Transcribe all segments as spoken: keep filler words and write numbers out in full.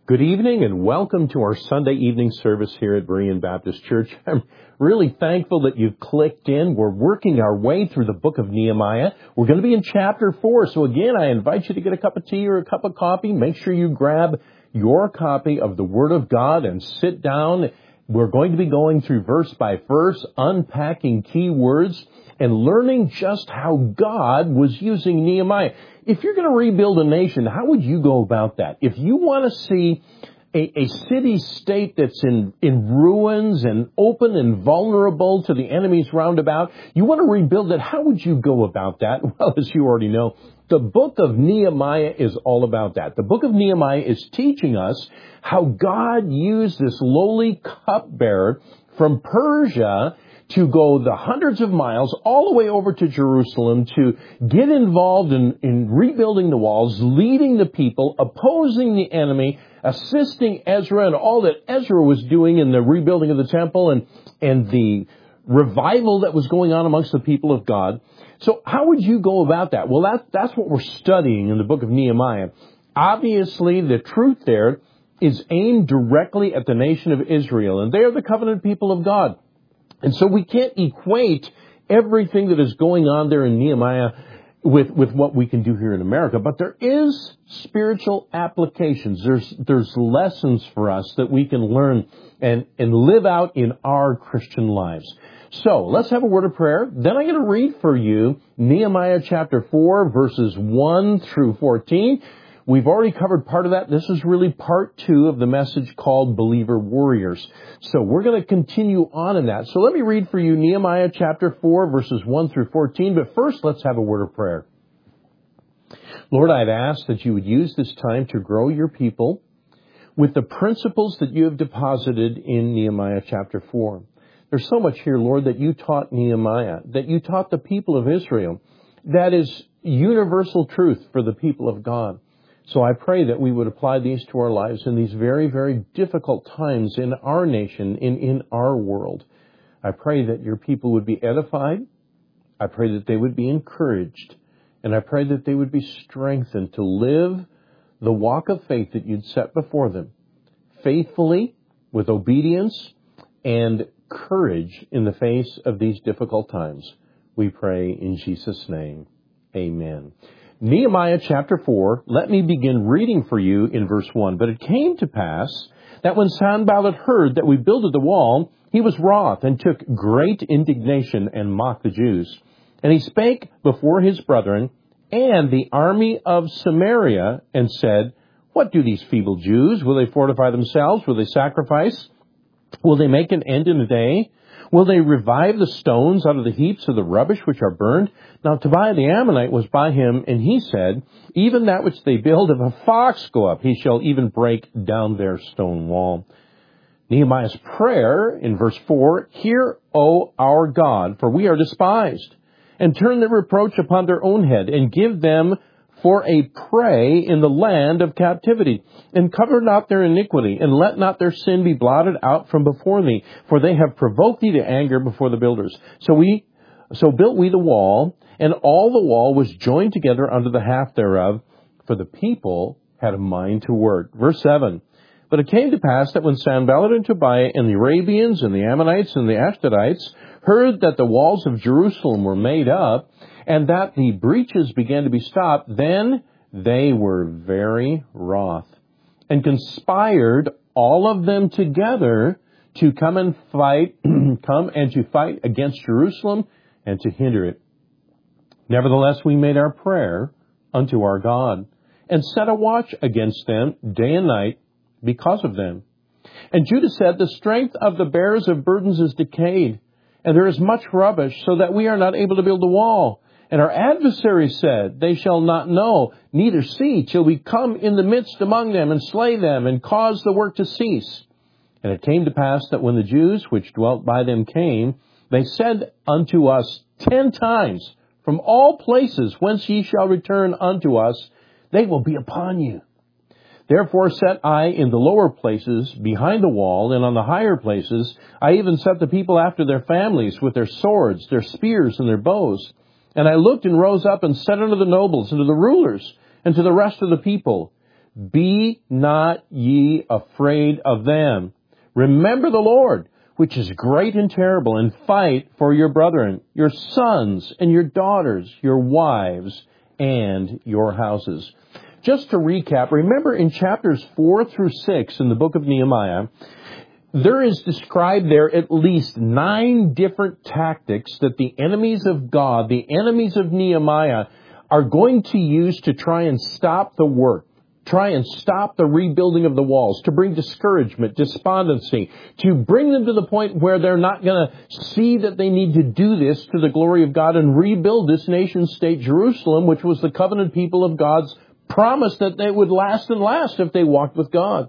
Good evening and welcome to our Sunday evening service here at Berean Baptist Church. I'm really thankful that you've clicked in. We're working our way through the book of Nehemiah. We're going to be in chapter four. So again, I invite you to get a cup of tea or a cup of coffee. Make sure you grab your copy of the Word of God and sit down. We're going to be going through verse by verse, unpacking key words and learning just how God was using Nehemiah. If you're going to rebuild a nation, how would you go about that? If you want to see a, a city-state that's in, in ruins and open and vulnerable to the enemies round about, you want to rebuild it, how would you go about that? Well, as you already know, the book of Nehemiah is all about that. The book of Nehemiah is teaching us how God used this lowly cupbearer from Persia to go the hundreds of miles all the way over to Jerusalem to get involved in, in rebuilding the walls, leading the people, opposing the enemy, assisting Ezra and all that Ezra was doing in the rebuilding of the temple and, and the revival that was going on amongst the people of God. So how would you go about that? Well, that, that's what we're studying in the book of Nehemiah. Obviously, the truth there is aimed directly at the nation of Israel, and they are the covenant people of God. And so we can't equate everything that is going on there in Nehemiah with, with what we can do here in America. But there is spiritual applications. There's, there's lessons for us that we can learn and, and live out in our Christian lives. So let's have a word of prayer. Then I'm going to read for you Nehemiah chapter four, verses one through fourteen. We've already covered part of that. This is really part two of the message called Believer Warriors. So we're going to continue on in that. So let me read for you Nehemiah chapter four, verses one through fourteen. But first, let's have a word of prayer. Lord, I'd ask that you would use this time to grow your people with the principles that you have deposited in Nehemiah chapter four. There's so much here, Lord, that you taught Nehemiah, that you taught the people of Israel. That is universal truth for the people of God. So I pray that we would apply these to our lives in these very, very difficult times in our nation, in, in our world. I pray that your people would be edified. I pray that they would be encouraged. And I pray that they would be strengthened to live the walk of faith that you'd set before them, faithfully, with obedience, and courage in the face of these difficult times. We pray in Jesus' name. Amen. Nehemiah chapter four, let me begin reading for you in verse one. But it came to pass that when Sanballat heard that we builded the wall, he was wroth and took great indignation and mocked the Jews. And he spake before his brethren and the army of Samaria and said, What do these feeble Jews? Will they fortify themselves? Will they sacrifice? Will they make an end in a day? Will they revive the stones out of the heaps of the rubbish which are burned? Now Tobiah the Ammonite was by him, and he said, Even that which they build, if a fox go up, he shall even break down their stone wall. Nehemiah's prayer in verse four, Hear, O our God, for we are despised, and turn their reproach upon their own head, and give them for a prey in the land of captivity, and cover not their iniquity, and let not their sin be blotted out from before thee, for they have provoked thee to anger before the builders. So we, so built we the wall, and all the wall was joined together under the half thereof, for the people had a mind to work. Verse seven. But it came to pass that when Sanballat and Tobiah and the Arabians and the Ammonites and the Ashdodites heard that the walls of Jerusalem were made up, and that the breaches began to be stopped, then they were very wroth, and conspired all of them together to come and fight, come and to fight against Jerusalem and to hinder it. Nevertheless, we made our prayer unto our God, and set a watch against them day and night because of them. And Judah said, The strength of the bearers of burdens is decayed, and there is much rubbish, so that we are not able to build the wall. And our adversaries said, They shall not know, neither see, till we come in the midst among them, and slay them, and cause the work to cease. And it came to pass that when the Jews which dwelt by them came, they said unto us ten times, From all places whence ye shall return unto us, they will be upon you. Therefore set I in the lower places behind the wall, and on the higher places I even set the people after their families with their swords, their spears, and their bows. And I looked and rose up and said unto the nobles and to the rulers and to the rest of the people, Be not ye afraid of them. Remember the Lord, which is great and terrible, and fight for your brethren, your sons and your daughters, your wives, and your houses. Just to recap, remember in chapters four through six in the book of Nehemiah, there is described there at least nine different tactics that the enemies of God, the enemies of Nehemiah, are going to use to try and stop the work, try and stop the rebuilding of the walls, to bring discouragement, despondency, to bring them to the point where they're not going to see that they need to do this to the glory of God and rebuild this nation state Jerusalem, which was the covenant people of God's promise that they would last and last if they walked with God.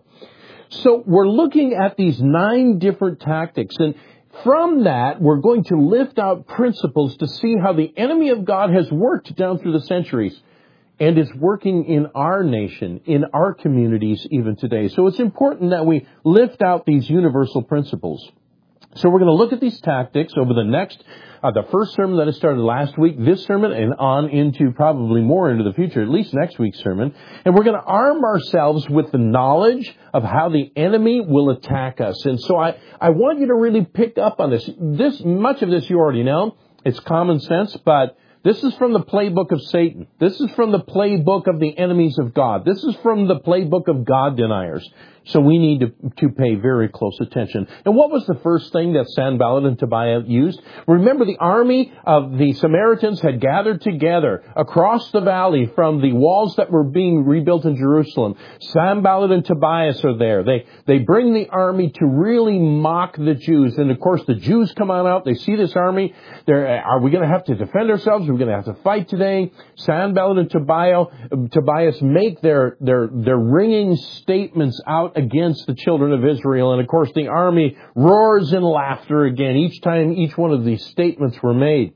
So we're looking at these nine different tactics, and from that, we're going to lift out principles to see how the enemy of God has worked down through the centuries and is working in our nation, in our communities even today. So it's important that we lift out these universal principles. So we're going to look at these tactics over the next, uh, the first sermon that I started last week, this sermon, and on into probably more into the future, at least next week's sermon. And we're going to arm ourselves with the knowledge of how the enemy will attack us. And so I, I want you to really pick up on this. This, much of this you already know. It's common sense, but this is from the playbook of Satan. This is from the playbook of the enemies of God. This is from the playbook of God deniers. So we need to, to pay very close attention. And what was the first thing that Sanballat and Tobiah used? Remember, the army of the Samaritans had gathered together across the valley from the walls that were being rebuilt in Jerusalem. Sanballat and Tobias are there. They, they bring the army to really mock the Jews. And of course, the Jews come on out. They see this army. They're, are we going to have to defend ourselves? Are we going to have to fight today? Sanballat and Tobiah, Tobias make their, their, their ringing statements out against the children of Israel. And of course, the army roars in laughter again each time each one of these statements were made.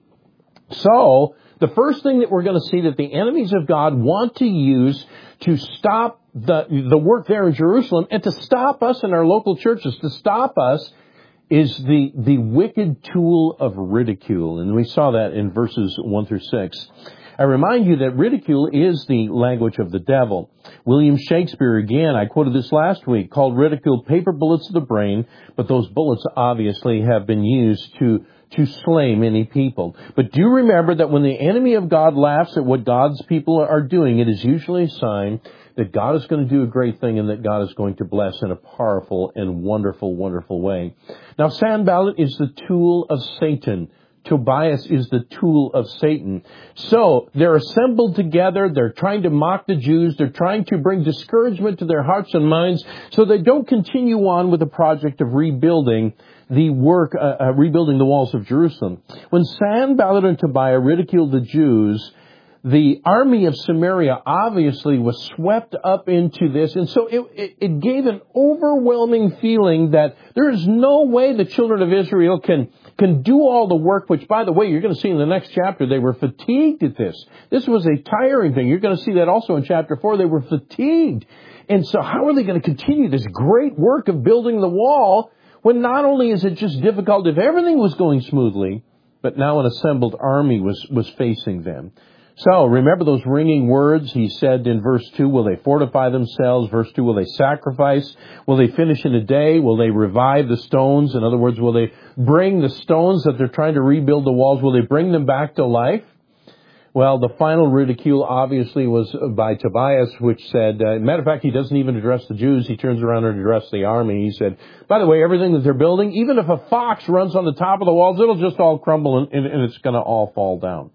So, the first thing that we're going to see that the enemies of God want to use to stop the, the work there in Jerusalem and to stop us in our local churches, to stop us, is the, the wicked tool of ridicule. And we saw that in verses one through six. I remind you that ridicule is the language of the devil. William Shakespeare, again, I quoted this last week, called ridicule paper bullets of the brain, but those bullets obviously have been used to, to slay many people. But do remember that when the enemy of God laughs at what God's people are doing, it is usually a sign that God is going to do a great thing and that God is going to bless in a powerful and wonderful, wonderful way. Now, Sanballat is the tool of Satan. Tobias is the tool of Satan. So, they're assembled together, they're trying to mock the Jews, they're trying to bring discouragement to their hearts and minds so they don't continue on with the project of rebuilding the work, uh, uh, rebuilding the walls of Jerusalem. When Sanballat and Tobiah ridiculed the Jews, the army of Samaria obviously was swept up into this, and so it, it, it gave an overwhelming feeling that there is no way the children of Israel can can do all the work, which, by the way, you're going to see in the next chapter, they were fatigued at this. This was a tiring thing. You're going to see that also in chapter four. They were fatigued. And so how are they going to continue this great work of building the wall when not only is it just difficult if everything was going smoothly, but now an assembled army was, was facing them. So, remember those ringing words he said in verse two, will they fortify themselves? Verse two, will they sacrifice? Will they finish in a day? Will they revive the stones? In other words, will they bring the stones that they're trying to rebuild the walls, will they bring them back to life? Well, the final ridicule obviously was by Tobias, which said, uh, matter of fact, he doesn't even address the Jews. He turns around and addresses the army. He said, by the way, everything that they're building, even if a fox runs on the top of the walls, it'll just all crumble and, and, and it's going to all fall down.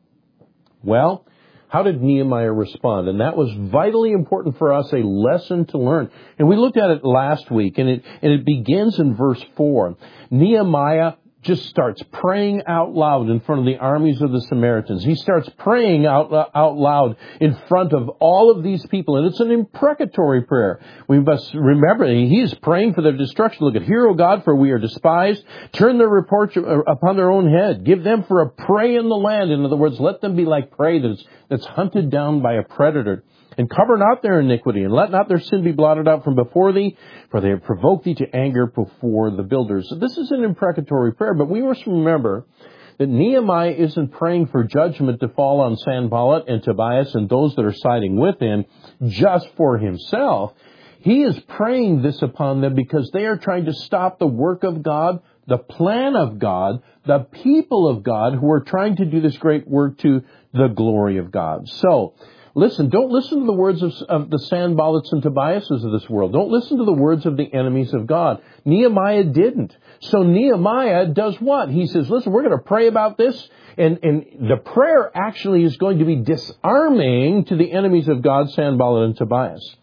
Well, how did Nehemiah respond? And that was vitally important for us, a lesson to learn. And we looked at it last week, and it, and it begins in verse four. Nehemiah just starts praying out loud in front of the armies of the Samaritans. He starts praying out, out loud in front of all of these people. And it's an imprecatory prayer. We must remember, he is praying for their destruction. Look at, hear, O God, for we are despised. Turn their reproach upon their own head. Give them for a prey in the land. In other words, let them be like prey that's, that's hunted down by a predator. And cover not their iniquity, and let not their sin be blotted out from before thee, for they have provoked thee to anger before the builders. So this is an imprecatory prayer, but we must remember that Nehemiah isn't praying for judgment to fall on Sanballat and Tobias and those that are siding with him just for himself. He is praying this upon them because they are trying to stop the work of God, the plan of God, the people of God who are trying to do this great work to the glory of God. So, listen, don't listen to the words of, of the Sanballats and Tobiases of this world. Don't listen to the words of the enemies of God. Nehemiah didn't. So Nehemiah does what? He says, listen, we're going to pray about this. And, and the prayer actually is going to be disarming to the enemies of God, Sanballat and Tobias.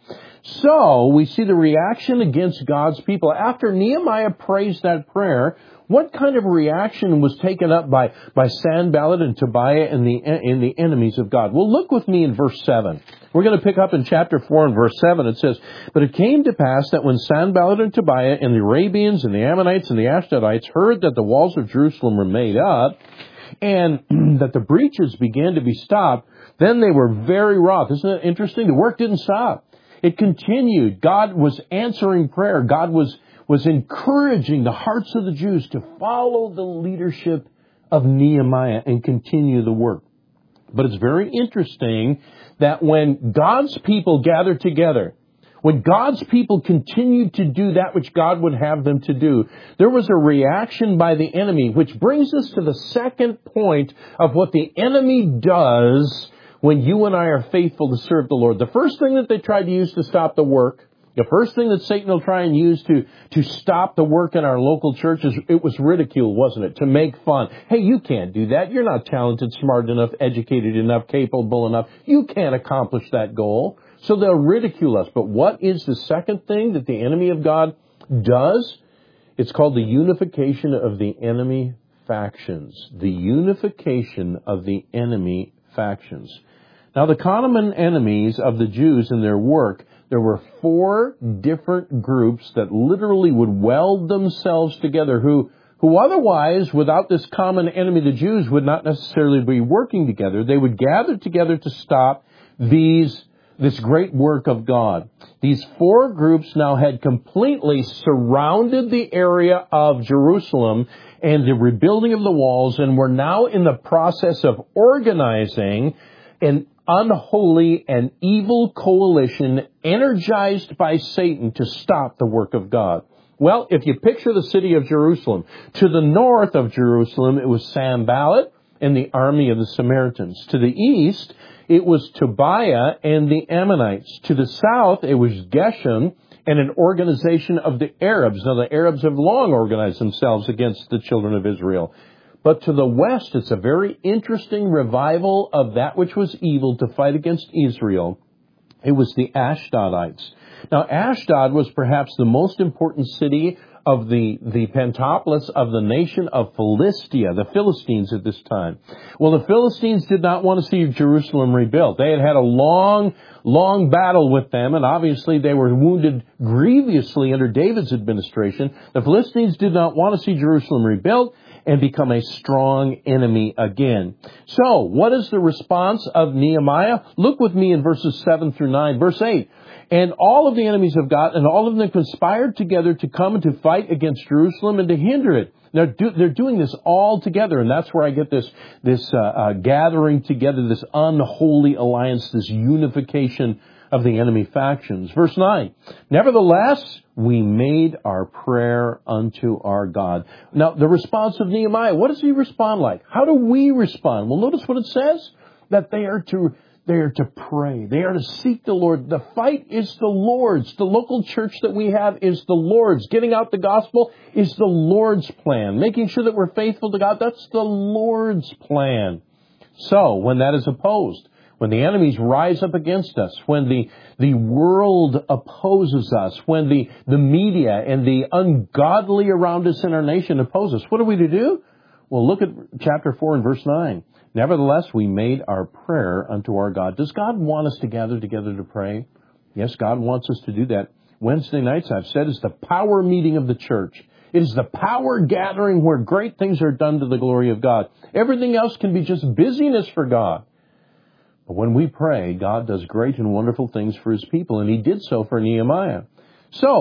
So we see the reaction against God's people. After Nehemiah prays that prayer, what kind of reaction was taken up by, by Sanballat and Tobiah and the, and the enemies of God? Well, look with me in verse seven. We're going to pick up in chapter four and verse seven. It says, "But it came to pass that when Sanballat and Tobiah and the Arabians and the Ammonites and the Ashdodites heard that the walls of Jerusalem were made up, and that the breaches began to be stopped, then they were very wroth." Isn't that interesting? The work didn't stop. It continued. God was answering prayer. God was, was encouraging the hearts of the Jews to follow the leadership of Nehemiah and continue the work. But it's very interesting that when God's people gathered together, when God's people continued to do that which God would have them to do, there was a reaction by the enemy, which brings us to the second point of what the enemy does when you and I are faithful to serve the Lord. The first thing that they tried to use to stop the work, the first thing that Satan will try and use to, to stop the work in our local churches, it was ridicule, wasn't it? To make fun. Hey, you can't do that. You're not talented, smart enough, educated enough, capable enough. You can't accomplish that goal. So they'll ridicule us. But what is the second thing that the enemy of God does? It's called the unification of the enemy factions. The unification of the enemy factions. Now, the common enemies of the Jews in their work, there were four different groups that literally would weld themselves together, who, who otherwise, without this common enemy, the Jews would not necessarily be working together. They would gather together to stop these, this great work of God. These four groups now had completely surrounded the area of Jerusalem and the rebuilding of the walls, and were now in the process of organizing an unholy and evil coalition energized by Satan to stop the work of God. Well, if you picture the city of Jerusalem, to the north of Jerusalem, it was Sanballat and the army of the Samaritans. To the east, it was Tobiah and the Ammonites. To the south, it was Geshem and an organization of the Arabs. Now, the Arabs have long organized themselves against the children of Israel. But to the west, it's a very interesting revival of that which was evil to fight against Israel. It was the Ashdodites. Now, Ashdod was perhaps the most important city of the, the Pentapolis of the nation of Philistia, the Philistines at this time. Well, the Philistines did not want to see Jerusalem rebuilt. They had had a long, long battle with them, and obviously they were wounded grievously under David's administration. The Philistines did not want to see Jerusalem rebuilt and become a strong enemy again. So, what is the response of Nehemiah? Look with me in verses seven through nine. Verse eight. "And all of the enemies of God, and all of them conspired together to come and to fight against Jerusalem and to hinder it." They're, do, they're doing this all together, and that's where I get this, this uh, uh, gathering together, this unholy alliance, this unification of the enemy factions. Verse nine, "Nevertheless, we made our prayer unto our God." Now, the response of Nehemiah, what does he respond like? How do we respond? Well, notice what it says, that they are to They are to pray. They are to seek the Lord. The fight is the Lord's. The local church that we have is the Lord's. Getting out the gospel is the Lord's plan. Making sure that we're faithful to God, that's the Lord's plan. So, when that is opposed, when the enemies rise up against us, when the, the world opposes us, when the, the media and the ungodly around us in our nation oppose us, what are we to do? Well, look at chapter four and verse nine. "Nevertheless, we made our prayer unto our God." Does God want us to gather together to pray? Yes, God wants us to do that. Wednesday nights, I've said, is the power meeting of the church. It is the power gathering where great things are done to the glory of God. Everything else can be just busyness for God. But when we pray, God does great and wonderful things for His people, and He did so for Nehemiah. So,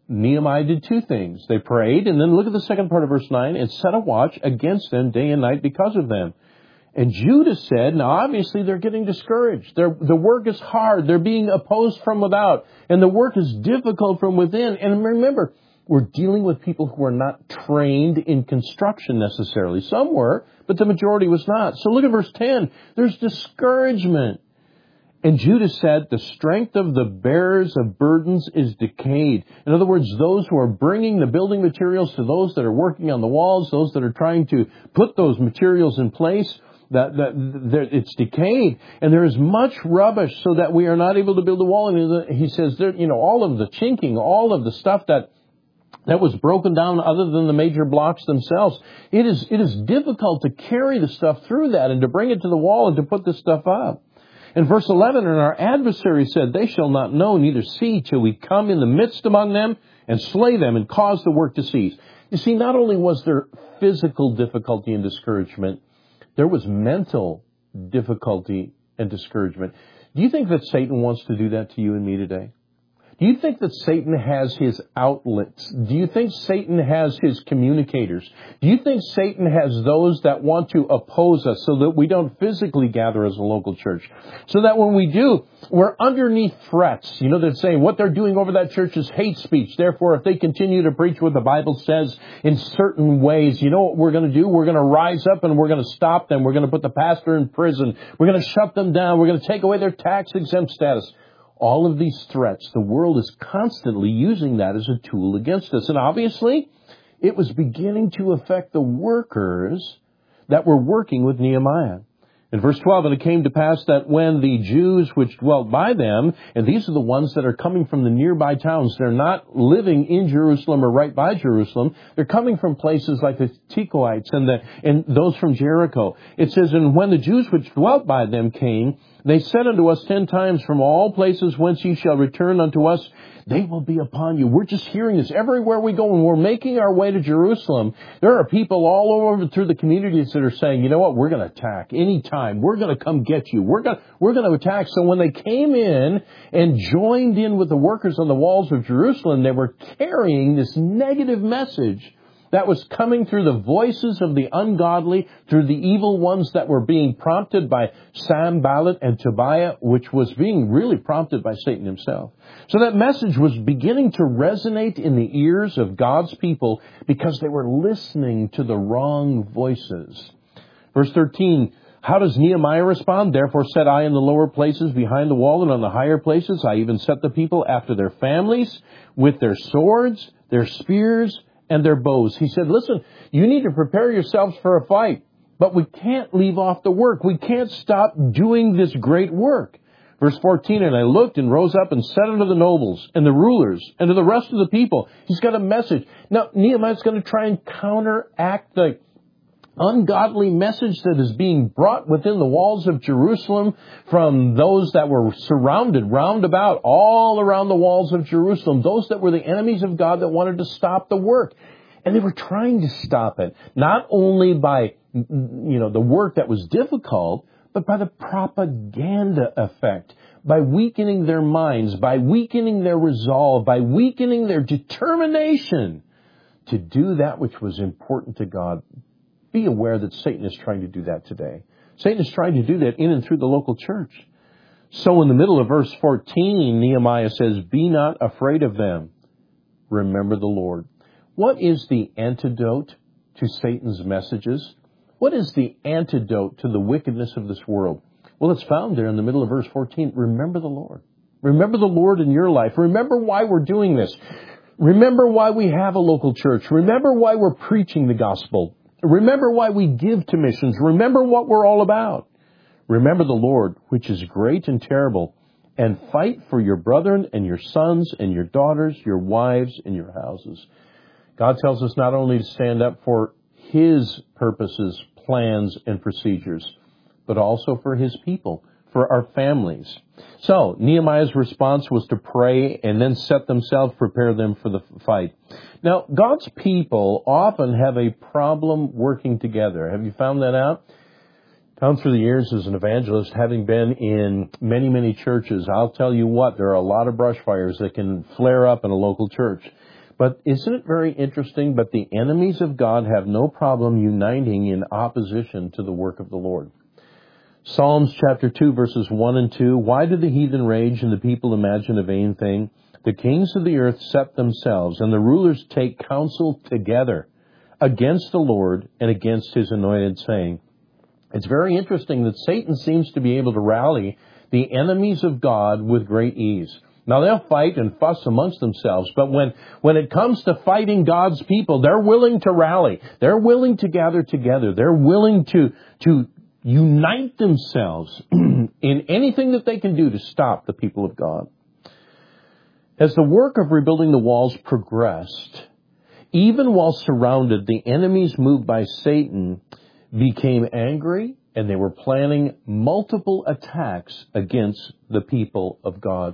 Nehemiah did two things. They prayed, and then look at the second part of verse nine, and set a watch against them day and night because of them. And Judah said, now obviously they're getting discouraged. They're, the work is hard. They're being opposed from without. And the work is difficult from within. And remember, we're dealing with people who are not trained in construction necessarily. Some were, but the majority was not. So look at verse ten. There's discouragement. And Judah said, the strength of the bearers of burdens is decayed. In other words, those who are bringing the building materials to those that are working on the walls, those that are trying to put those materials in place, that, that, that it's decayed. And there is much rubbish so that we are not able to build a wall. And he says, there, you know, all of the chinking, all of the stuff that that was broken down other than the major blocks themselves. It is, it is difficult to carry the stuff through that and to bring it to the wall and to put this stuff up. In verse eleven, and our adversary said, they shall not know, neither see, till we come in the midst among them and slay them and cause the work to cease. You see, not only was there physical difficulty and discouragement, there was mental difficulty and discouragement. Do you think that Satan wants to do that to you and me today? Do you think that Satan has his outlets? Do you think Satan has his communicators? Do you think Satan has those that want to oppose us so that we don't physically gather as a local church? So that when we do, we're underneath threats. You know, they're saying what they're doing over that church is hate speech. Therefore, if they continue to preach what the Bible says in certain ways, you know what we're going to do? We're going to rise up and we're going to stop them. We're going to put the pastor in prison. We're going to shut them down. We're going to take away their tax exempt status. All of these threats, the world is constantly using that as a tool against us. And obviously, it was beginning to affect the workers that were working with Nehemiah. In verse twelve, and it came to pass that when the Jews which dwelt by them, and these are the ones that are coming from the nearby towns, they're not living in Jerusalem or right by Jerusalem. They're coming from places like the Tekoites and, the, and those from Jericho. It says, and when the Jews which dwelt by them came, they said unto us ten times, from all places whence ye shall return unto us, they will be upon you. We're just hearing this everywhere we go, and we're making our way to Jerusalem. There are people all over through the communities that are saying, you know what, we're going to attack anytime. We're going to come get you. We're going, we're going to attack. So when they came in and joined in with the workers on the walls of Jerusalem, they were carrying this negative message that was coming through the voices of the ungodly, through the evil ones that were being prompted by Sanballat and Tobiah, which was being really prompted by Satan himself. So that message was beginning to resonate in the ears of God's people because they were listening to the wrong voices. Verse thirteen, how does Nehemiah respond? Therefore said I in the lower places behind the wall and on the higher places, I even set the people after their families with their swords, their spears, and their bows. He said, listen, you need to prepare yourselves for a fight, but we can't leave off the work. We can't stop doing this great work. Verse fourteen, and I looked and rose up and said unto the nobles and the rulers and to the rest of the people. He's got a message. Now, Nehemiah's going to try and counteract the ungodly message that is being brought within the walls of Jerusalem from those that were surrounded round about, all around the walls of Jerusalem, those that were the enemies of God that wanted to stop the work. And they were trying to stop it, not only by, you know, the work that was difficult, but by the propaganda effect, by weakening their minds, by weakening their resolve, by weakening their determination to do that which was important to God. Be aware that Satan is trying to do that today. Satan is trying to do that in and through the local church. So in the middle of verse fourteen, Nehemiah says, be not afraid of them. Remember the Lord. What is the antidote to Satan's messages? What is the antidote to the wickedness of this world? Well, it's found there in the middle of verse fourteen. Remember the Lord. Remember the Lord in your life. Remember why we're doing this. Remember why we have a local church. Remember why we're preaching the gospel. Remember why we give to missions. Remember what we're all about. Remember the Lord, which is great and terrible, and fight for your brethren and your sons and your daughters, your wives and your houses. God tells us not only to stand up for His purposes, plans, and procedures, but also for His people, for our families. So, Nehemiah's response was to pray and then set themselves, prepare them for the fight. Now, God's people often have a problem working together. Have you found that out? Down through the years as an evangelist, having been in many, many churches, I'll tell you what, there are a lot of brush fires that can flare up in a local church. But isn't it very interesting? But the enemies of God have no problem uniting in opposition to the work of the Lord. Psalms chapter two, verses one and two. Why do the heathen rage and the people imagine a vain thing? The kings of the earth set themselves, and the rulers take counsel together against the Lord and against his anointed, saying. It's very interesting that Satan seems to be able to rally the enemies of God with great ease. Now, they'll fight and fuss amongst themselves, but when, when it comes to fighting God's people, they're willing to rally. They're willing to gather together. They're willing to, to unite themselves in anything that they can do to stop the people of God. As the work of rebuilding the walls progressed, even while surrounded, the enemies moved by Satan became angry, and they were planning multiple attacks against the people of God.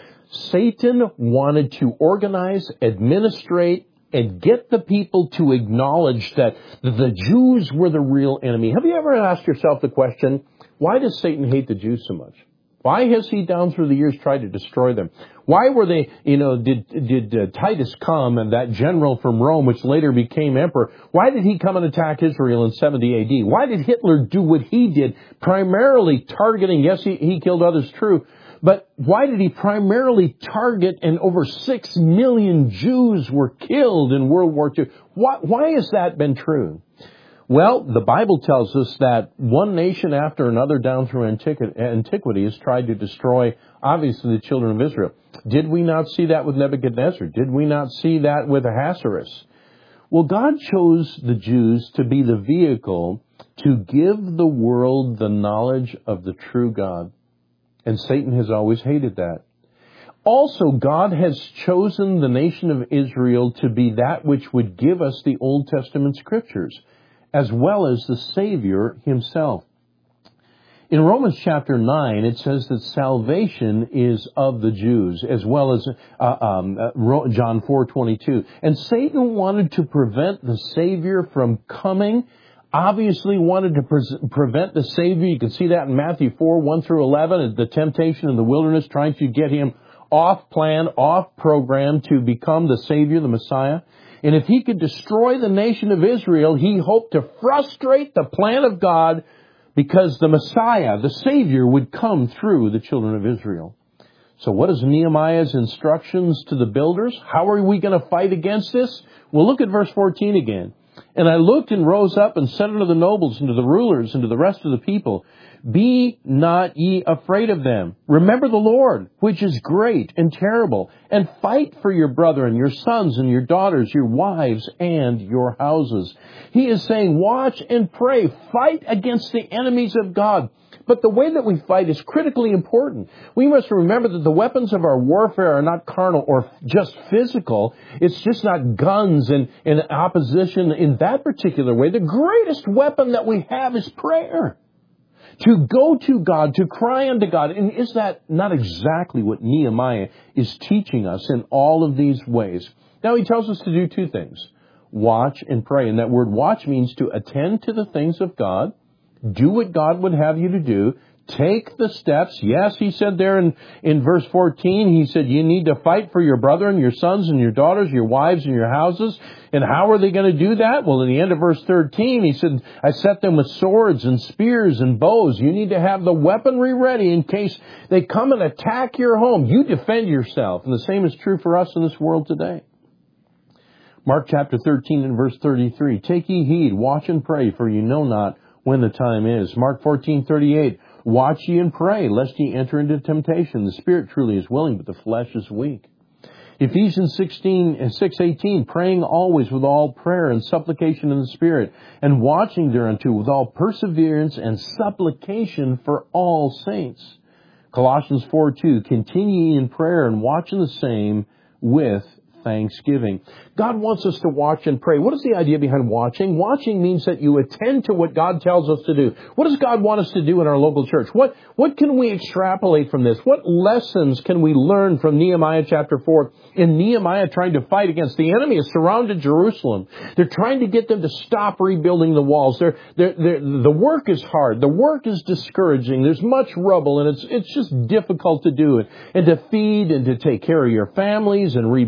Satan wanted to organize, administrate, and get the people to acknowledge that the Jews were the real enemy. Have you ever asked yourself the question, why does Satan hate the Jews so much? Why has he down through the years tried to destroy them? Why were they, you know, did did uh, Titus come, and that general from Rome, which later became emperor, why did he come and attack Israel in seventy A D? Why did Hitler do what he did? Primarily targeting, yes, he, he killed others, true, but why did he primarily target, and over six million Jews were killed in World War Two? Why, why has that been true? Well, the Bible tells us that one nation after another down through antiquity has tried to destroy, obviously, the children of Israel. Did we not see that with Nebuchadnezzar? Did we not see that with Ahasuerus? Well, God chose the Jews to be the vehicle to give the world the knowledge of the true God. And Satan has always hated that. Also, God has chosen the nation of Israel to be that which would give us the Old Testament Scriptures, as well as the Savior himself. In Romans chapter nine, it says that salvation is of the Jews, as well as uh, um, uh, John four twenty-two. And Satan wanted to prevent the Savior from coming, obviously wanted to pre- prevent the Savior. You can see that in Matthew four, one through eleven, the temptation in the wilderness, trying to get him off plan, off program to become the Savior, the Messiah. And if he could destroy the nation of Israel, he hoped to frustrate the plan of God, because the Messiah, the Savior, would come through the children of Israel. So what is Nehemiah's instructions to the builders? How are we going to fight against this? Well, look at verse fourteen again. And I looked and rose up and said unto the nobles and to the rulers and to the rest of the people, be not ye afraid of them. Remember the Lord, which is great and terrible, and fight for your brethren, your sons and your daughters, your wives and your houses. He is saying, watch and pray, fight against the enemies of God. But the way that we fight is critically important. We must remember that the weapons of our warfare are not carnal or just physical. It's just not guns and, and opposition in that particular way. The greatest weapon that we have is prayer. To go to God, to cry unto God. And is that not exactly what Nehemiah is teaching us in all of these ways? Now, he tells us to do two things. Watch and pray. And that word watch means to attend to the things of God. Do what God would have you to do. Take the steps. Yes, he said there in, in verse fourteen, he said, you need to fight for your brethren, your sons and your daughters, your wives and your houses. And how are they going to do that? Well, in the end of verse thirteen, he said, I set them with swords and spears and bows. You need to have the weaponry ready in case they come and attack your home. You defend yourself. And the same is true for us in this world today. Mark chapter thirteen and verse thirty-three, take ye heed, watch and pray, for you know not when the time is. Mark fourteen thirty-eight, watch ye and pray, lest ye enter into temptation. The spirit truly is willing, but the flesh is weak. Ephesians sixteen and six eighteen, praying always with all prayer and supplication in the Spirit, and watching thereunto with all perseverance and supplication for all saints. Colossians four two, continue in prayer and watch in the same with thanksgiving. God wants us to watch and pray. What is the idea behind watching? Watching means that you attend to what God tells us to do. What does God want us to do in our local church? What, what can we extrapolate from this? What lessons can we learn from Nehemiah chapter four? In Nehemiah trying to fight against the enemy has surrounded Jerusalem. They're trying to get them to stop rebuilding the walls. They're, they're, they're, the work is hard. The work is discouraging. There's much rubble, and it's, it's just difficult to do it. And to feed and to take care of your families and rebuild the walls.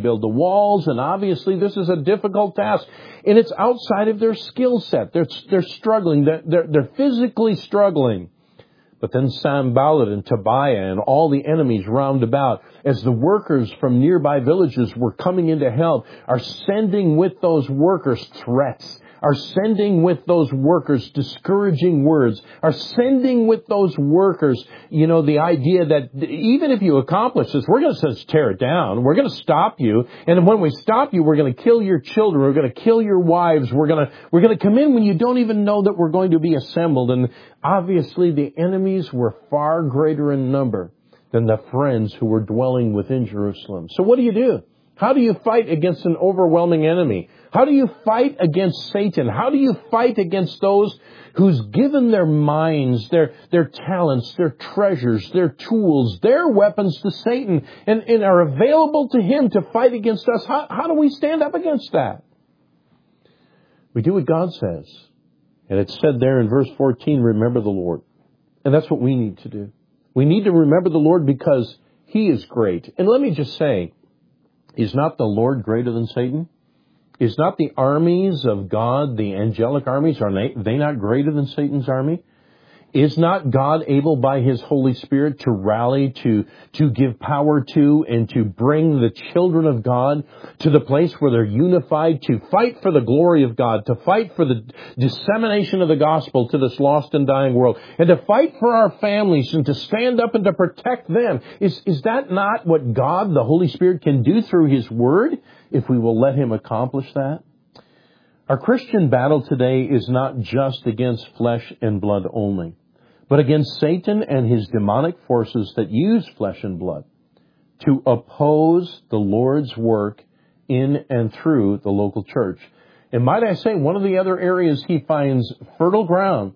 walls, and obviously this is a difficult task. And it's outside of their skill set. They're, they're struggling. They're, they're, they're physically struggling. But then Sanballat and Tobiah and all the enemies round about, as the workers from nearby villages were coming in to help, are sending with those workers threats, are sending with those workers discouraging words, are sending with those workers, you know, the idea that even if you accomplish this, we're going to just tear it down. We're going to stop you. And when we stop you, we're going to kill your children. We're going to kill your wives. We're going to, we're going to come in when you don't even know that we're going to be assembled. And obviously the enemies were far greater in number than the friends who were dwelling within Jerusalem. So what do you do? How do you fight against an overwhelming enemy? How do you fight against Satan? How do you fight against those who's given their minds, their, their talents, their treasures, their tools, their weapons to Satan and, and are available to him to fight against us? How, how do we stand up against that? We do what God says. And it's said there in verse fourteen, remember the Lord. And that's what we need to do. We need to remember the Lord because he is great. And let me just say, is not the Lord greater than Satan? Is not the armies of God, the angelic armies, are they, they not greater than Satan's army? Is not God able by his Holy Spirit to rally, to, to give power to, and to bring the children of God to the place where they're unified, to fight for the glory of God, to fight for the dissemination of the gospel to this lost and dying world, and to fight for our families and to stand up and to protect them? Is, is that not what God, the Holy Spirit, can do through his word if we will let him accomplish that? Our Christian battle today is not just against flesh and blood only, but against Satan and his demonic forces that use flesh and blood to oppose the Lord's work in and through the local church. And might I say, one of the other areas he finds fertile ground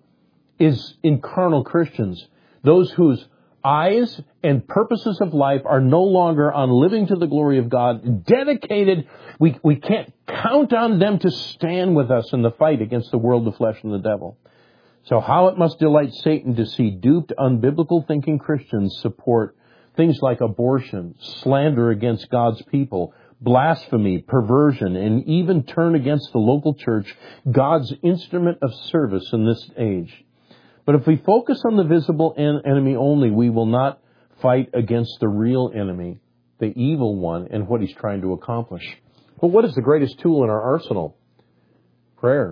is in carnal Christians, those whose eyes and purposes of life are no longer on living to the glory of God, dedicated. We, we can't count on them to stand with us in the fight against the world, the flesh, and the devil. So how it must delight Satan to see duped, unbiblical thinking Christians support things like abortion, slander against God's people, blasphemy, perversion, and even turn against the local church, God's instrument of service in this age. But if we focus on the visible enemy only, we will not fight against the real enemy, the evil one, and what he's trying to accomplish. But what is the greatest tool in our arsenal? Prayer.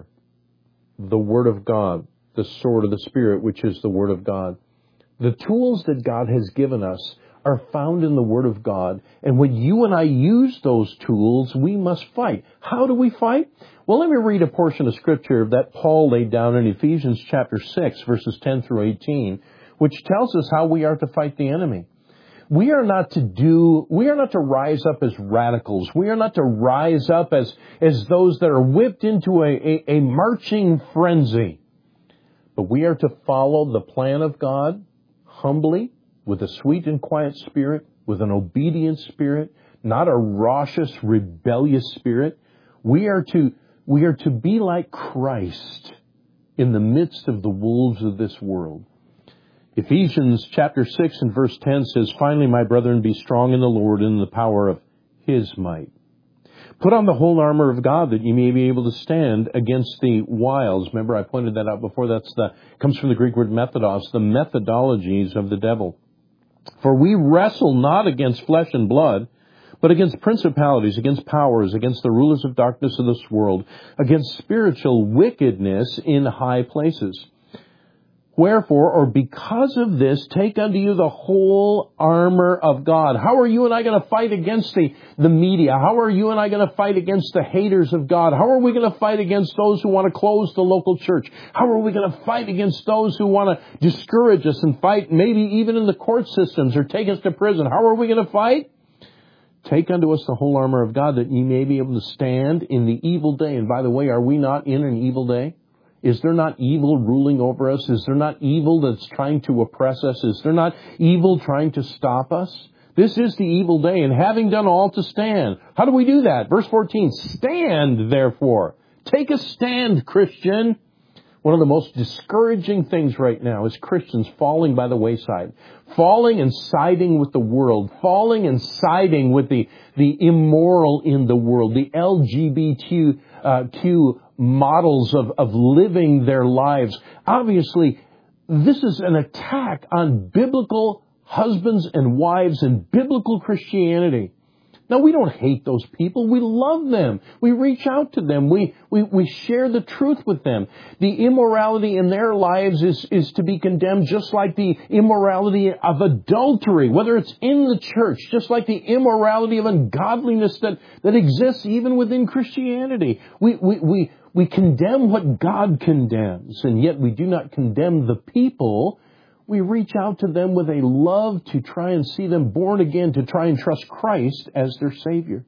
The Word of God. The sword of the Spirit, which is the Word of God. The tools that God has given us are found in the Word of God. And when you and I use those tools, we must fight. How do we fight? Well, let me read a portion of Scripture that Paul laid down in Ephesians chapter six, verses ten through eighteen, which tells us how we are to fight the enemy. We are not to do, we are not to rise up as radicals. We are not to rise up as, as those that are whipped into a, a, a marching frenzy. But we are to follow the plan of God humbly, with a sweet and quiet spirit, with an obedient spirit, not a raucous, rebellious spirit. We are to, we are to be like Christ in the midst of the wolves of this world. Ephesians chapter six and verse ten says, finally, my brethren, be strong in the Lord and in the power of his might. Put on the whole armor of God that you may be able to stand against the wiles. Remember, I pointed that out before. That's the, comes from the Greek word methodos, the methodologies of the devil. For we wrestle not against flesh and blood, but against principalities, against powers, against the rulers of darkness of this world, against spiritual wickedness in high places. Wherefore, or because of this, take unto you the whole armor of God. How are you and I going to fight against the, the media? How are you and I going to fight against the haters of God? How are we going to fight against those who want to close the local church? How are we going to fight against those who want to discourage us and fight maybe even in the court systems or take us to prison? How are we going to fight? Take unto us the whole armor of God that ye may be able to stand in the evil day. And by the way, are we not in an evil day? Is there not evil ruling over us? Is there not evil that's trying to oppress us? Is there not evil trying to stop us? This is the evil day, and having done all to stand. How do we do that? Verse fourteen, stand therefore. Take a stand, Christian. One of the most discouraging things right now is Christians falling by the wayside, falling and siding with the world, falling and siding with the, the immoral in the world, the L G B T Q uh, models of, of living their lives. Obviously, this is an attack on biblical husbands and wives and biblical Christianity. Now, we don't hate those people. We love them. We reach out to them. We, we, we share the truth with them. The immorality in their lives is, is to be condemned, just like the immorality of adultery, whether it's in the church, just like the immorality of ungodliness that, that exists even within Christianity. We, we, we, we condemn what God condemns, and yet we do not condemn the people. We reach out to them with a love to try and see them born again, to try and trust Christ as their Savior.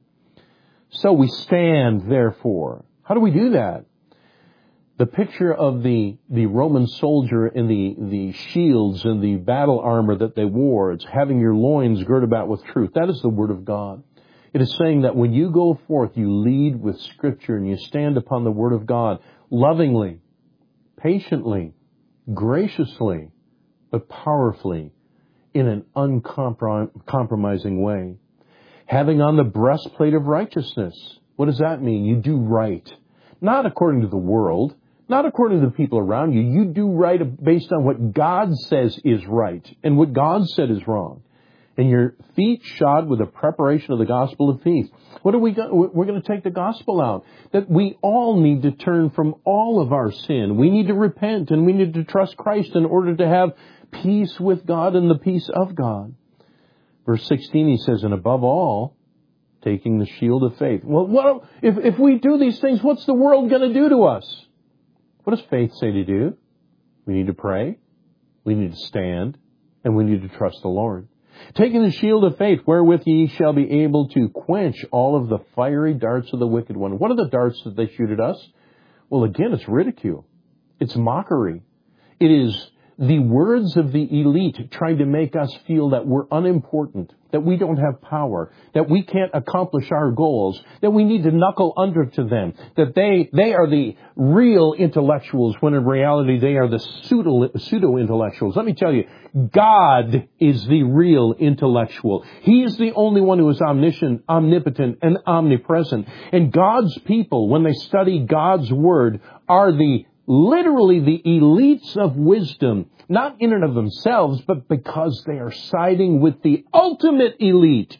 So we stand, therefore. How do we do that? The picture of the, the Roman soldier in the, the shields and the battle armor that they wore, it's having your loins girt about with truth. That is the Word of God. It is saying that when you go forth, you lead with Scripture and you stand upon the Word of God lovingly, patiently, graciously, but powerfully, in an uncompromising way. Having on the breastplate of righteousness. What does that mean? You do right. Not according to the world, not according to the people around you. You do right based on what God says is right and what God said is wrong. And your feet shod with the preparation of the gospel of peace. What are we going? We're going to take the gospel out. That we all need to turn from all of our sin. We need to repent and we need to trust Christ in order to have peace with God and the peace of God. Verse sixteen, he says, and above all, taking the shield of faith. Well, what, if, if we do these things, what's the world going to do to us? What does faith say to do? We need to pray. We need to stand. And we need to trust the Lord. Taking the shield of faith, wherewith ye shall be able to quench all of the fiery darts of the wicked one. What are the darts that they shoot at us? Well, again, it's ridicule. It's mockery. It is the words of the elite trying to make us feel that we're unimportant, that we don't have power, that we can't accomplish our goals, that we need to knuckle under to them, that they, they are the real intellectuals when in reality they are the pseudo, pseudo-intellectuals. Let me tell you, God is the real intellectual. He is the only one who is omniscient, omnipotent, and omnipresent. And God's people, when they study God's Word, are the literally the elites of wisdom, not in and of themselves, but because they are siding with the ultimate elite.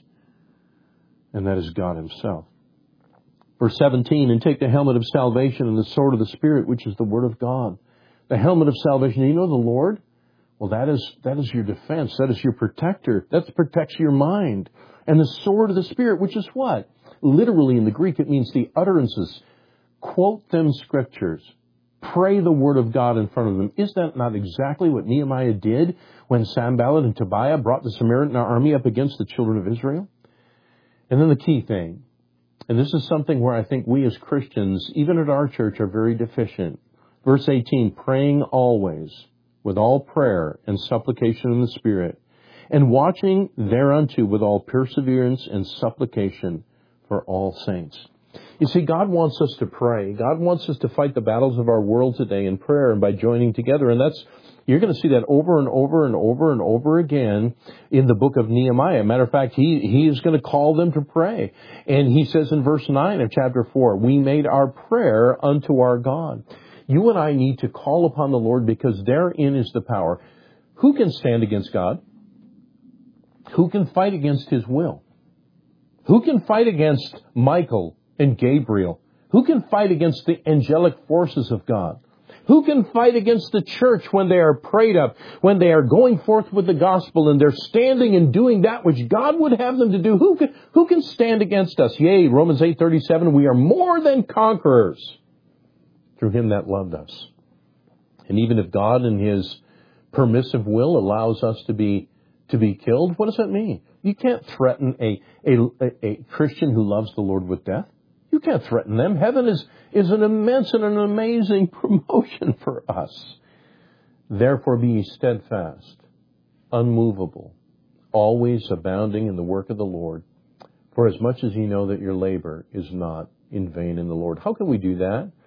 And that is God Himself. Verse seventeen, and take the helmet of salvation and the sword of the Spirit, which is the Word of God. The helmet of salvation. You know the Lord? Well, that is, that is your defense. That is your protector. That protects your mind. And the sword of the Spirit, which is what? Literally in the Greek, it means the utterances. Quote them scriptures. Pray the Word of God in front of them. Is that not exactly what Nehemiah did when Sanballat and Tobiah brought the Samaritan army up against the children of Israel? And then the key thing, and this is something where I think we as Christians, even at our church, are very deficient. Verse eighteen, praying always with all prayer and supplication in the Spirit, and watching thereunto with all perseverance and supplication for all saints. You see, God wants us to pray. God wants us to fight the battles of our world today in prayer and by joining together. And that's, you're going to see that over and over and over and over again in the book of Nehemiah. Matter of fact, he, he is going to call them to pray. And he says in verse nine of chapter four, we made our prayer unto our God. You and I need to call upon the Lord because therein is the power. Who can stand against God? Who can fight against His will? Who can fight against Michael and Gabriel? Who can fight against the angelic forces of God? Who can fight against the church when they are prayed up, when they are going forth with the gospel and they're standing and doing that which God would have them to do? Who can, who can stand against us? Yea, Romans eight thirty-seven, we are more than conquerors through Him that loved us. And even if God in His permissive will allows us to be to be killed, what does that mean? You can't threaten a, a, a Christian who loves the Lord with death. You can't threaten them. Heaven is, is an immense and an amazing promotion for us. Therefore be ye steadfast, unmovable, always abounding in the work of the Lord, for as much as ye know that your labor is not in vain in the Lord. How can we do that?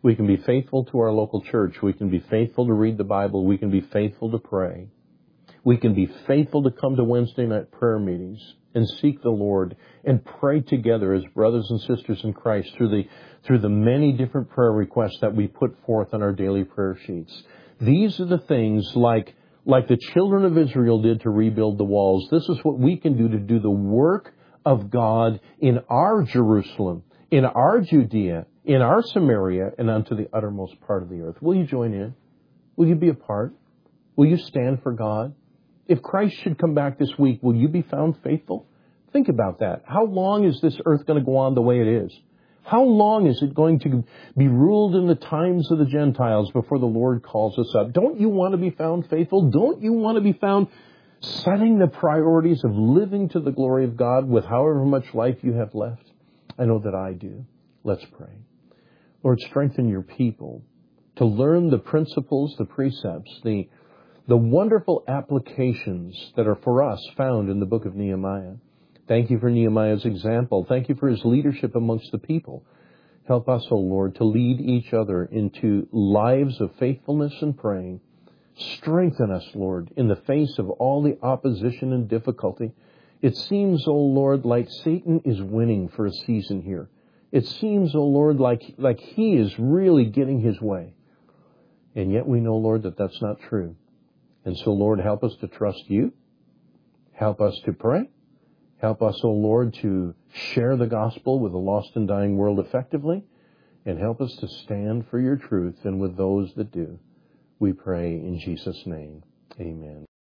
We can be faithful to our local church. We can be faithful to read the Bible. We can be faithful to pray. We can be faithful to come to Wednesday night prayer meetings and seek the Lord and pray together as brothers and sisters in Christ through the through the many different prayer requests that we put forth on our daily prayer sheets. These are the things like like the children of Israel did to rebuild the walls. This is what we can do to do the work of God in our Jerusalem, in our Judea, in our Samaria, and unto the uttermost part of the earth. Will you join in? Will you be a part? Will you stand for God? If Christ should come back this week, will you be found faithful? Think about that. How long is this earth going to go on the way it is? How long is it going to be ruled in the times of the Gentiles before the Lord calls us up? Don't you want to be found faithful? Don't you want to be found setting the priorities of living to the glory of God with however much life you have left? I know that I do. Let's pray. Lord, strengthen your people to learn the principles, the precepts, the The wonderful applications that are for us found in the book of Nehemiah. Thank you for Nehemiah's example. Thank you for his leadership amongst the people. Help us, O Lord, to lead each other into lives of faithfulness and praying. Strengthen us, Lord, in the face of all the opposition and difficulty. It seems, O Lord, like Satan is winning for a season here. It seems, O Lord, like, like he is really getting his way. And yet we know, Lord, that that's not true. And so, Lord, help us to trust you. Help us to pray. Help us, O Lord, to share the gospel with a lost and dying world effectively. And help us to stand for your truth and with those that do. We pray in Jesus' name. Amen.